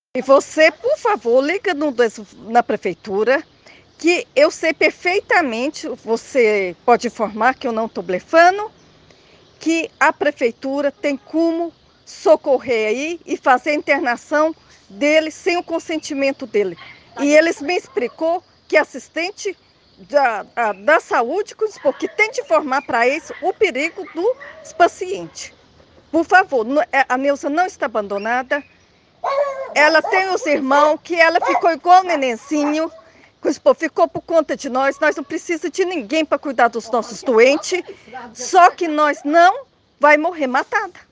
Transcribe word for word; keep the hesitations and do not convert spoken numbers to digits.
E você, por favor, liga no, na prefeitura, que eu sei perfeitamente, você pode informar que eu não estou blefando, que a prefeitura tem como socorrer aí e fazer a internação dele sem o consentimento dele. E eles me explicou que assistente da, a, da saúde, porque tem de informar para eles o perigo dos pacientes. Por favor, a Neuza não está abandonada. Ela tem os irmãos, que ela ficou igual o nenenzinho, ficou por conta de nós, nós não precisamos de ninguém para cuidar dos nossos doentes, só que nós não vai morrer matada.